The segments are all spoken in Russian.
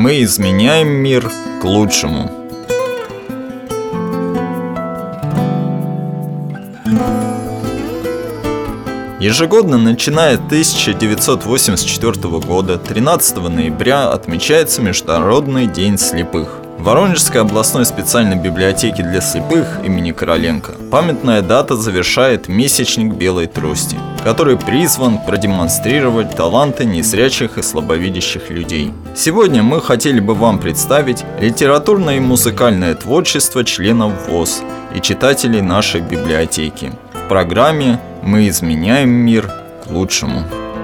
Мы изменяем мир к лучшему. Ежегодно, начиная с 1984 года, 13 ноября отмечается Международный день слепых. В Воронежской областной специальной библиотеке для слепых имени Короленко памятная дата завершает месячник белой трости, который призван продемонстрировать таланты незрячих и слабовидящих людей. Сегодня мы хотели бы вам представить литературное и музыкальное творчество членов ВОС и читателей нашей библиотеки в программе «Мы изменяем мир к лучшему».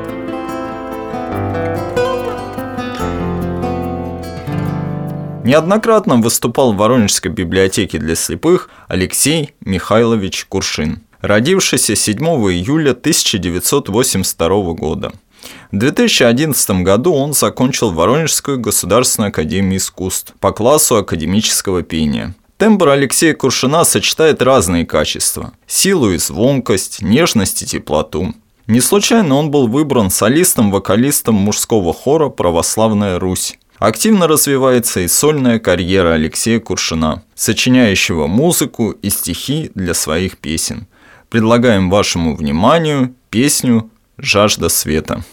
Неоднократно выступал в Воронежской библиотеке для слепых Алексей Михайлович Куршин, родившийся 7 июля 1982 года. В 2011 году он закончил Воронежскую государственную академию искусств по классу академического пения. Тембр Алексея Куршина сочетает разные качества – силу и звонкость, нежность и теплоту. Не случайно он был выбран солистом-вокалистом мужского хора «Православная Русь». Активно развивается и сольная карьера Алексея Куршина, сочиняющего музыку и стихи для своих песен. Предлагаем вашему вниманию песню «Жажда света».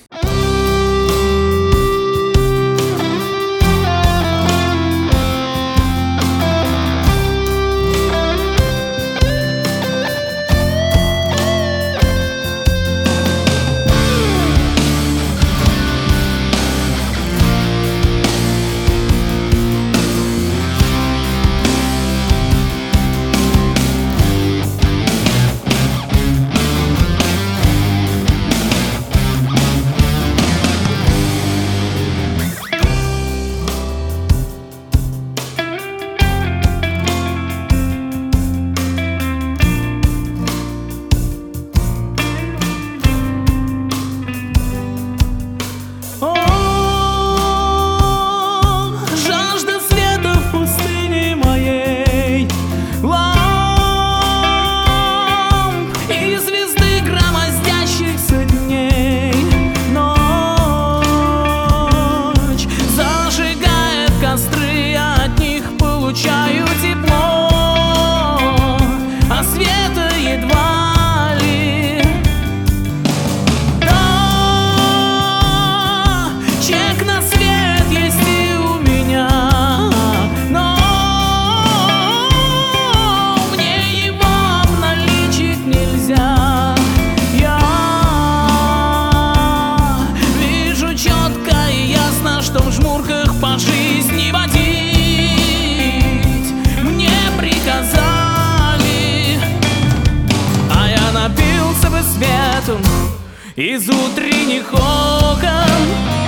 Из утренних окон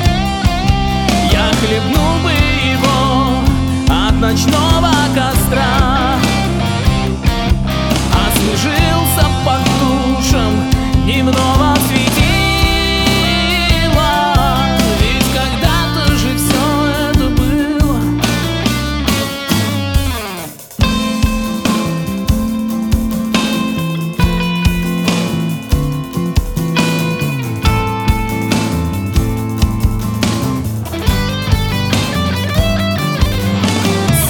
я хлебнул бы его от ночного костра, освежился под душем дневного светила, ведь когда-то же все это было.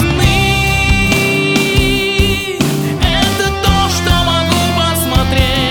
Смотреть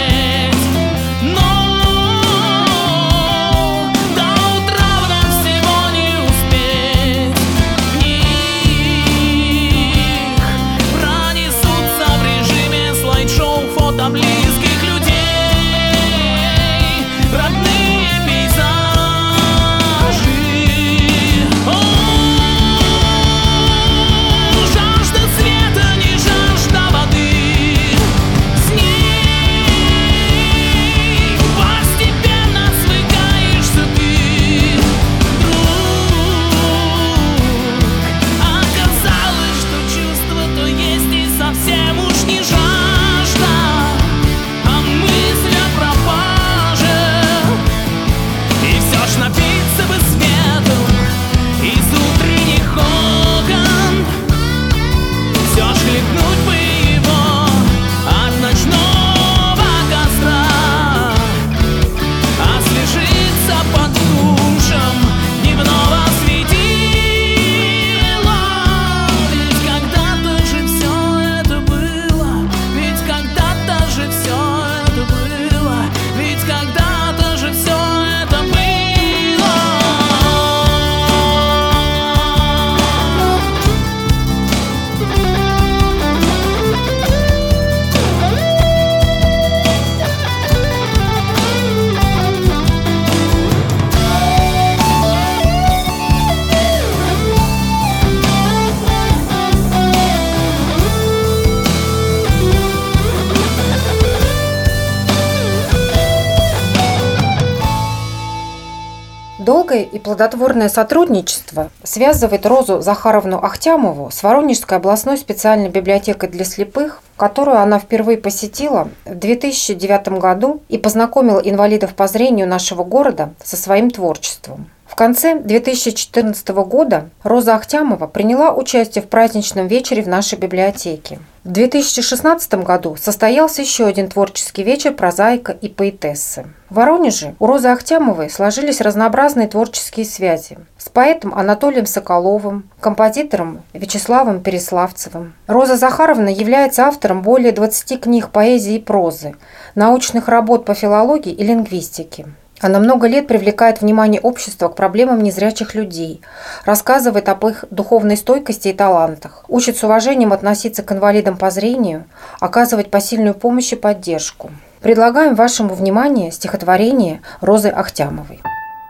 Долгое и плодотворное сотрудничество связывает Розу Захаровну Ахтямову с Воронежской областной специальной библиотекой для слепых, которую она впервые посетила в 2009 году и познакомила инвалидов по зрению нашего города со своим творчеством. В конце 2014 года Роза Ахтямова приняла участие в праздничном вечере в нашей библиотеке. В 2016 году состоялся еще один творческий вечер прозаика и поэтессы. В Воронеже у Розы Ахтямовой сложились разнообразные творческие связи с поэтом Анатолием Соколовым, композитором Вячеславом Переславцевым. Роза Захаровна является автором более 20 книг поэзии и прозы, научных работ по филологии и лингвистике. Она много лет привлекает внимание общества к проблемам незрячих людей, рассказывает об их духовной стойкости и талантах, учит с уважением относиться к инвалидам по зрению, оказывать посильную помощь и поддержку. Предлагаем вашему вниманию стихотворение Розы Ахтямовой.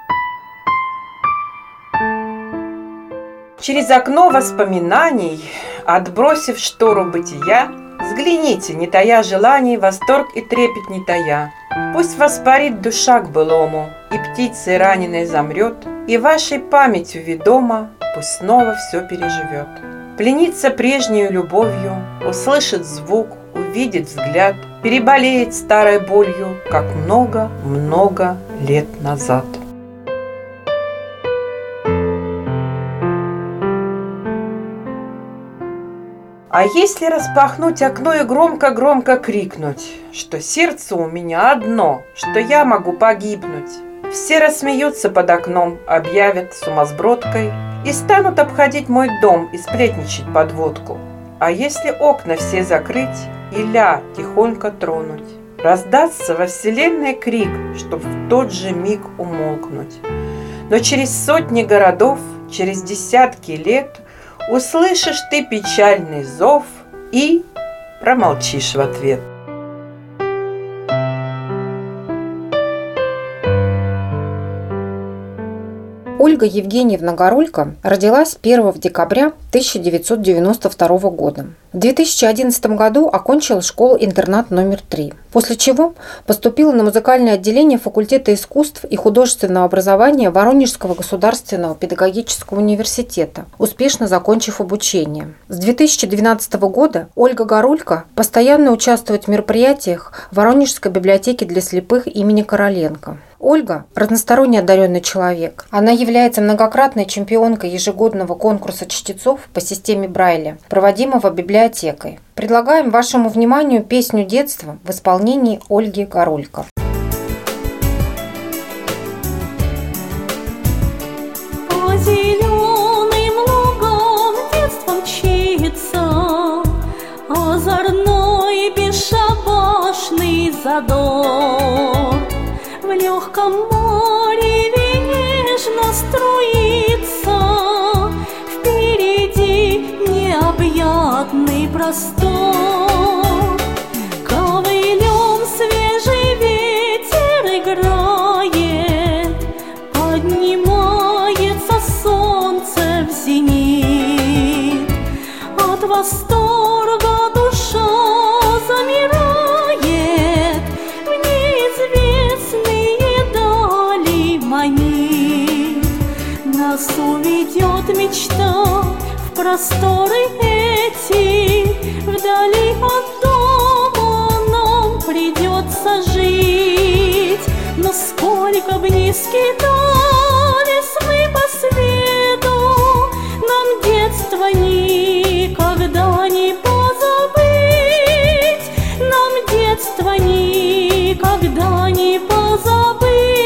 Через окно воспоминаний, отбросив штору бытия, взгляните, не тая желаний, восторг и трепет не тая. Пусть воспарит душа к былому, и птицей раненой замрет, и вашей памятью ведома пусть снова все переживет. Пленится прежнею любовью, услышит звук, увидит взгляд, переболеет старой болью, как много-много лет назад. А если распахнуть окно и громко-громко крикнуть, что сердце у меня одно, что я могу погибнуть? Все рассмеются под окном, объявят сумасбродкой и станут обходить мой дом и сплетничать под водку. А если окна все закрыть и ля тихонько тронуть? Раздастся во вселенной крик, чтоб в тот же миг умолкнуть. Но через сотни городов, через десятки лет услышишь ты печальный зов и промолчишь в ответ. Ольга Евгеньевна Горулько родилась 1 декабря 1992 года. В 2011 году окончила школу-интернат номер 3, после чего поступила на музыкальное отделение факультета искусств и художественного образования Воронежского государственного педагогического университета, успешно закончив обучение. С 2012 года Ольга Горулько постоянно участвует в мероприятиях Воронежской библиотеки для слепых имени Короленко. Ольга – разносторонне одаренный человек. Она является многократной чемпионкой ежегодного конкурса чтецов по системе Брайля, проводимого библиотекой. Предлагаем вашему вниманию песню детства в исполнении Ольги Горулько. По зеленым лугам детство мчится, озорной бесшабашный задор. В легком море нежно струится, впереди необъятный простор. Ковылем свежий ветер играет, поднимается солнце в зенит. От восторга душа замирает, нас уведет мечта в просторы эти, вдали от дома нам придется жить. Но сколько б ни скитались мы по свету, нам детство никогда не позабыть, нам детство никогда не позабыть.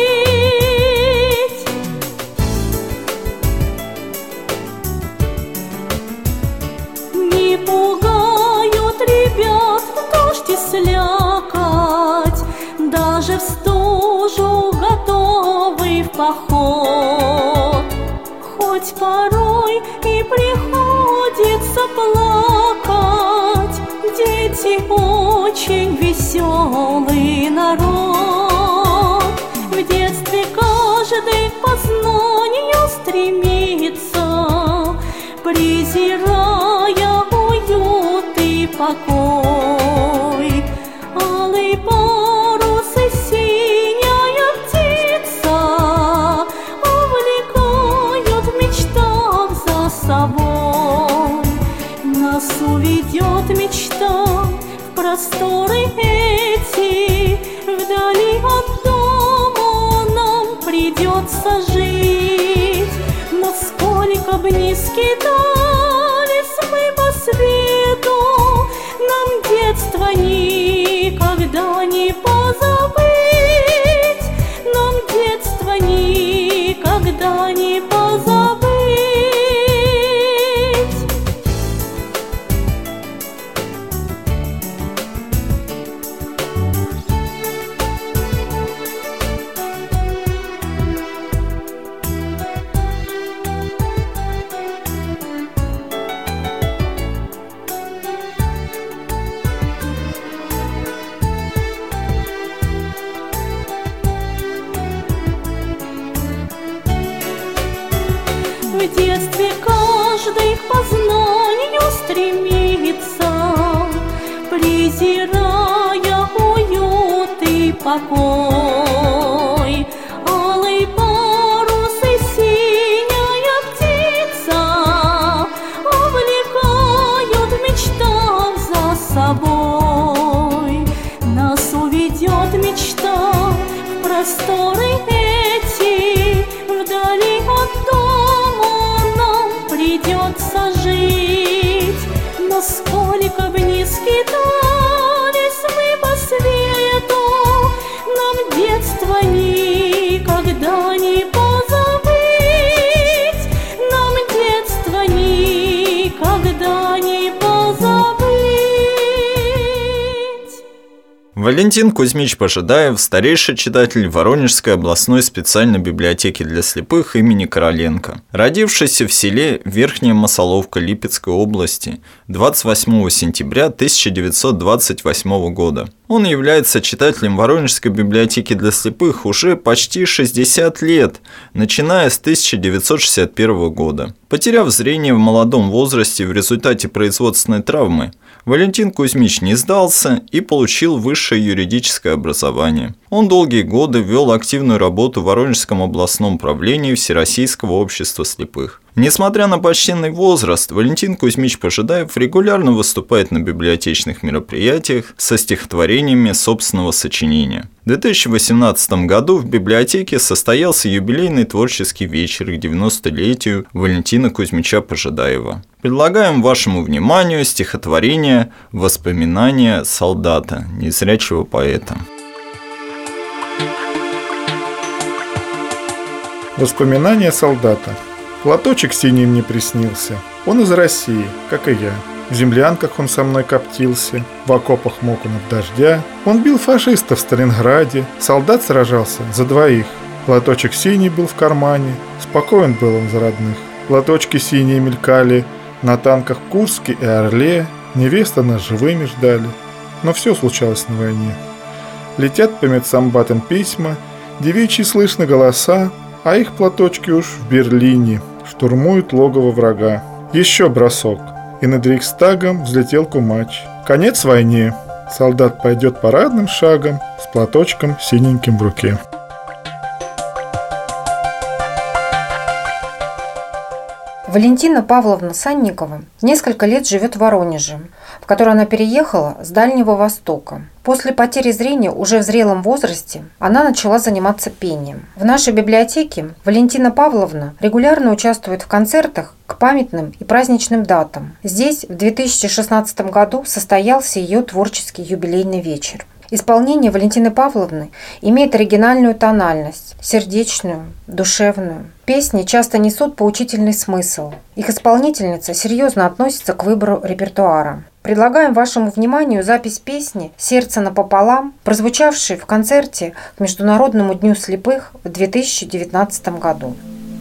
Слякоть, даже в стужу готовы в поход. Хоть порой и приходится плакать, дети очень веселый народ. В детстве каждый к познанию стремится, презирая уют и покой. Алый парус и синяя птица в придется жить. Но сколько б ни скитались мы по свету, нам детство никогда не позабыть, нам детство никогда не позабыть. В детстве каждый к познанию стремится, презирая уют и покой. Алый парус и синяя птица увлекают в мечтах за собой. Нас уведет мечта в просторы эти, вдали от дома придется жить. Но сколько бы ни скитались мы по свету, нам детство никогда не позабыть, нам детство никогда не позабыть. Валентин Кузьмич Пожидаев – старейший читатель Воронежской областной специальной библиотеки для слепых имени Короленко, родившийся в селе Верхняя Масоловка Липецкой области 28 сентября 1928 года. Он является читателем Воронежской библиотеки для слепых уже почти 60 лет, начиная с 1961 года. Потеряв зрение в молодом возрасте в результате производственной травмы, Валентин Кузьмич не сдался и получил высшее юридическое образование. Он долгие годы вел активную работу в Воронежском областном правлении Всероссийского общества слепых. Несмотря на почтенный возраст, Валентин Кузьмич Пожидаев регулярно выступает на библиотечных мероприятиях со стихотворениями собственного сочинения. В 2018 году в библиотеке состоялся юбилейный творческий вечер к 90-летию Валентина Кузьмича Пожидаева. Предлагаем вашему вниманию стихотворение «Воспоминания солдата» незрячего поэта. Воспоминания солдата. Платочек синий мне приснился. Он из России, как и я. В землянках он со мной коптился, в окопах мок он от дождя. Он бил фашистов в Сталинграде, солдат сражался за двоих. Платочек синий был в кармане, спокоен был он за родных. Платочки синие мелькали на танках в Курске и Орле. Невеста нас живыми ждали, но все случалось на войне. Летят по медсамбатам письма, девичьи слышны голоса, а их платочки уж в Берлине штурмуют логово врага. Еще бросок, и над Рейхстагом взлетел кумач. Конец войне. Солдат пойдет парадным шагом с платочком синеньким в руке. Валентина Павловна Санникова несколько лет живет в Воронеже, в который она переехала с Дальнего Востока. После потери зрения уже в зрелом возрасте она начала заниматься пением. В нашей библиотеке Валентина Павловна регулярно участвует в концертах к памятным и праздничным датам. Здесь в 2016 году состоялся ее творческий юбилейный вечер. Исполнение Валентины Павловны имеет оригинальную тональность, сердечную, душевную. Песни часто несут поучительный смысл. Их исполнительница серьезно относится к выбору репертуара. Предлагаем вашему вниманию запись песни «Сердце напополам», прозвучавшей в концерте к Международному дню слепых в 2019 году.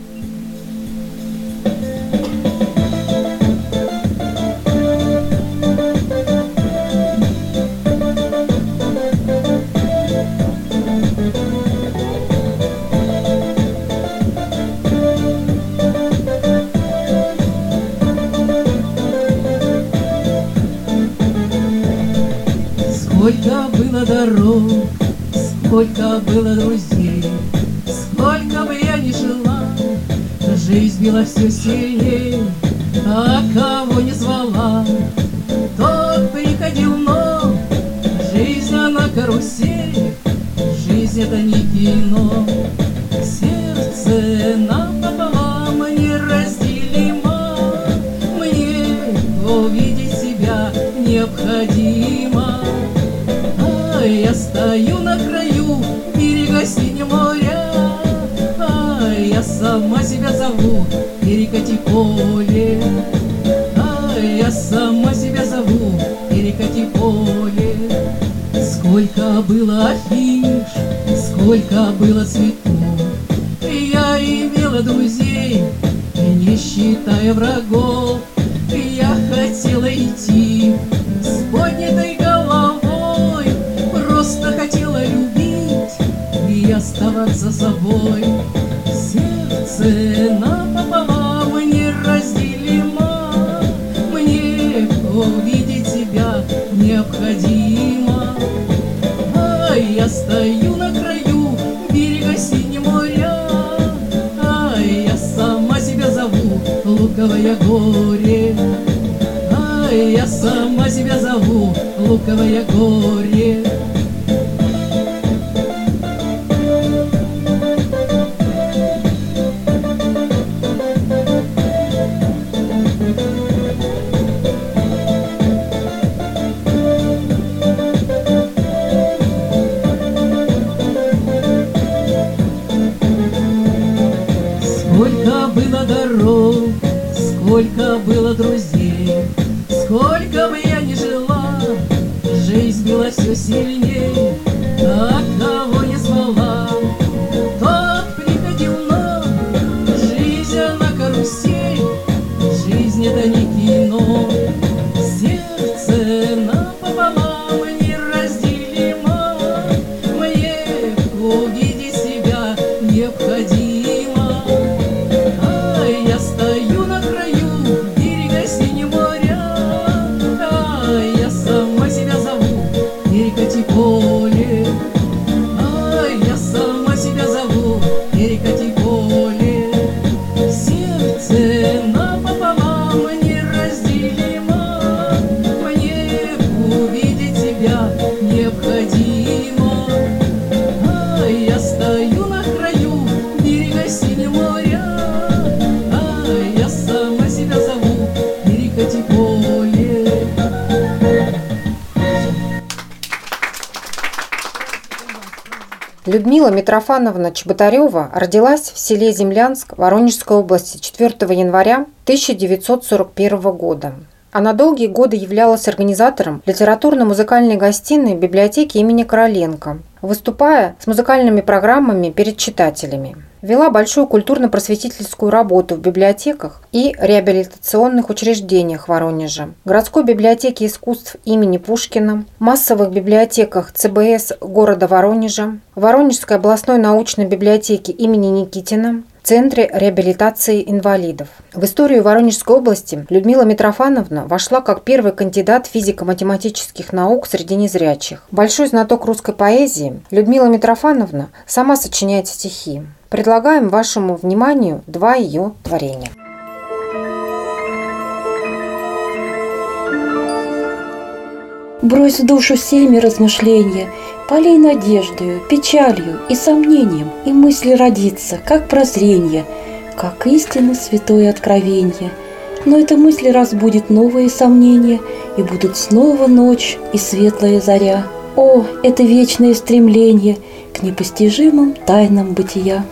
Сколько было дорог, сколько было друзей, сколько бы я ни жила, жизнь била все сильнее, а кого не звала, тот приходил, но жизнь она карусель, жизнь это не кино, сердце Сердце напополам неразделимо, мне увидеть себя необходимо. А я стою на краю берега синего моря, а я сама себя зову перекати поле. А я сама себя зову перекати поле. Сколько было афиш, сколько было цветов, я имела друзей, не считая врагов. Я хотела идти с поднятой головой, просто хотела любить и оставаться собой. Сердце напополам неразделимо, мне увидеть себя необходимо. А я стою на краю берега синего моря, а я сама себя зову луковое горе. А я сама себя зову луковое горе. Сколько было дорог, сколько было друзей, сколько бы я ни жила, жизнь била все сильней, а кого не звала, тот приходил нам. Жизнь она карусель, жизнь это не кино. Сердце напополам неразделимо, мне увидеть себя необходимо. Я стою на краю берега синего моря, а я сама себя зову перекати поле. А я сама себя зову перекати поле. Сердце напополам неразделимо, мне увидеть себя необходимо. А я стою на краю берега синего моря, я сама себя зову перекати поле. Людмила Митрофановна Чеботарева родилась в селе Землянск Воронежской области 4 января 1941 года. Она долгие годы являлась организатором литературно-музыкальной гостиной библиотеки имени Короленко, выступая с музыкальными программами перед читателями. Вела большую культурно-просветительскую работу в библиотеках и реабилитационных учреждениях Воронежа, городской библиотеке искусств имени Пушкина, массовых библиотеках ЦБС города Воронежа, Воронежской областной научной библиотеке имени Никитина, Центре реабилитации инвалидов. В историю Воронежской области Людмила Митрофановна вошла как первый кандидат физико-математических наук среди незрячих. Большой знаток русской поэзии, Людмила Митрофановна сама сочиняет стихи. Предлагаем вашему вниманию два ее творения. Брось в душу семя размышления, полей надеждою, печалью и сомнением, и мысли родится, как прозрение, как истинно святое откровенье. Но эта мысль разбудит новые сомнения, и будут снова ночь и светлая заря. О, это вечное стремление к непостижимым тайнам бытия.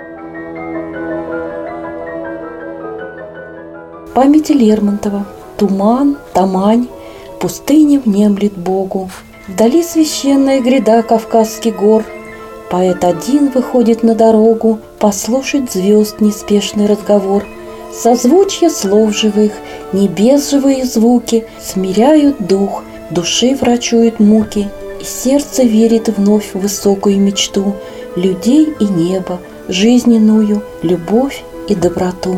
Память Лермонтова. Туман, тамань, пустыня внемлет Богу. Вдали священная гряда Кавказских гор. Поэт один выходит на дорогу послушать звезд неспешный разговор. Созвучья слов живых, небес живые звуки смиряют дух, души врачуют муки, и сердце верит вновь в высокую мечту людей и неба, жизненную любовь и доброту.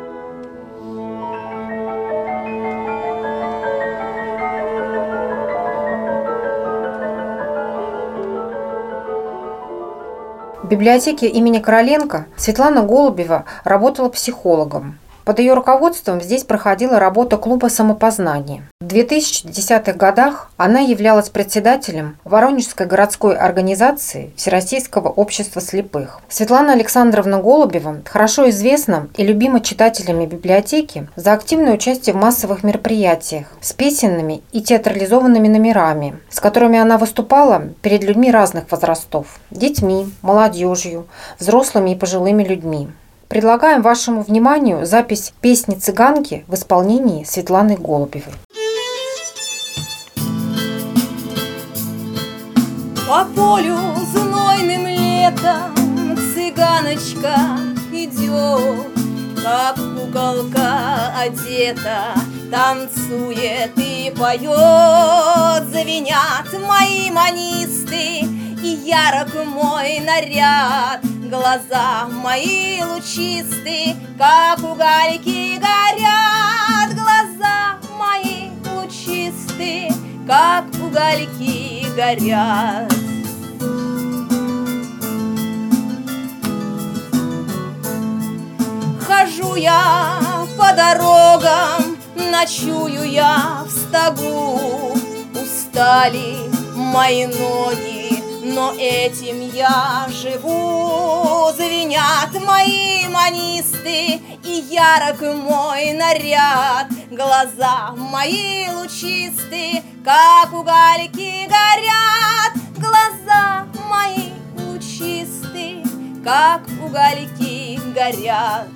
В библиотеке имени Короленко Светлана Голубева работала психологом. Под ее руководством здесь проходила работа клуба самопознания. В В 2010-х годах она являлась председателем Воронежской городской организации Всероссийского общества слепых. Светлана Александровна Голубева хорошо известна и любима читателями библиотеки за активное участие в массовых мероприятиях с песенными и театрализованными номерами, с которыми она выступала перед людьми разных возрастов – детьми, молодежью, взрослыми и пожилыми людьми. Предлагаем вашему вниманию запись песни «Цыганки» в исполнении Светланы Голубевой. По полю знойным летом цыганочка идет, как куколка одета, танцует и поет. Звенят мои манисты, и ярок мой наряд. Глаза мои лучисты, как угольки горят. Глаза мои лучисты, как угольки горят. Хожу я по дорогам, ночую я в стогу. Устали мои ноги, но этим я живу. Звенят мои манисты, и ярок мой наряд. Глаза мои лучисты, как угольки горят. Глаза мои лучисты, как угольки горят.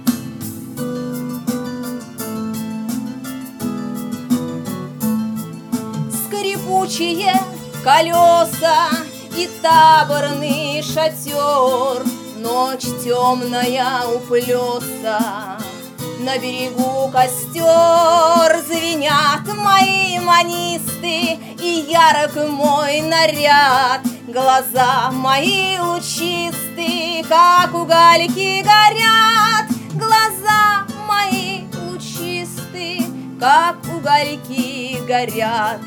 Скрипучие колеса и таборный шатер, ночь темная у плеса, на берегу костер. Звенят мои манисты, и ярок мой наряд. Глаза мои лучисты, как угольки горят. Глаза мои лучисты, как угольки горят.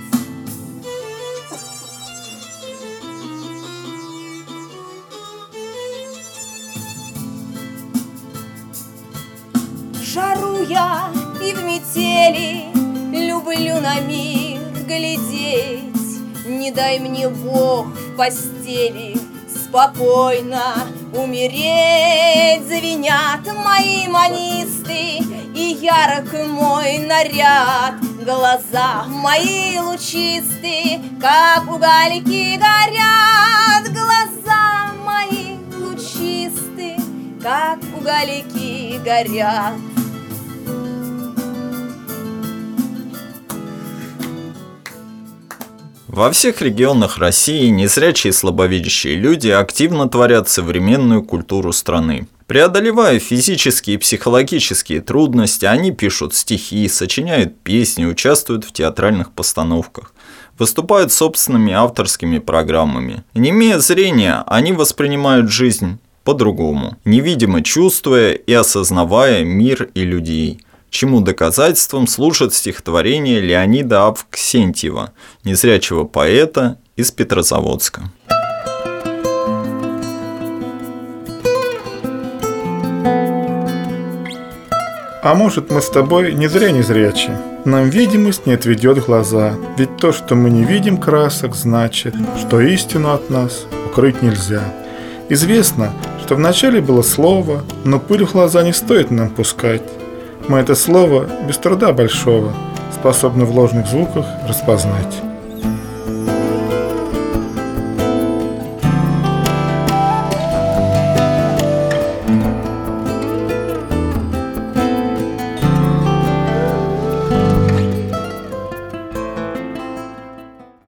Жару я и в метели, люблю на мир глядеть. Не дай мне Бог в постели спокойно умереть. Звенят мои манисты, и ярок мой наряд. Глаза мои лучисты, как угольки горят. Глаза мои лучисты, как угольки горят. Во всех регионах России незрячие и слабовидящие люди активно творят современную культуру страны. Преодолевая физические и психологические трудности, они пишут стихи, сочиняют песни, участвуют в театральных постановках, выступают собственными авторскими программами. Не имея зрения, они воспринимают жизнь по-другому, невидимо чувствуя и осознавая мир и людей. Чему доказательством служит стихотворение Леонида Авксентьева, незрячего поэта из Петрозаводска. А может, мы с тобой не зря незрячие? Нам видимость не отведет глаза. Ведь то, что мы не видим красок, значит, что истину от нас укрыть нельзя. Известно, что вначале было слово, но пыль в глаза не стоит нам пускать. Мы это слово без труда большого способны в ложных звуках распознать.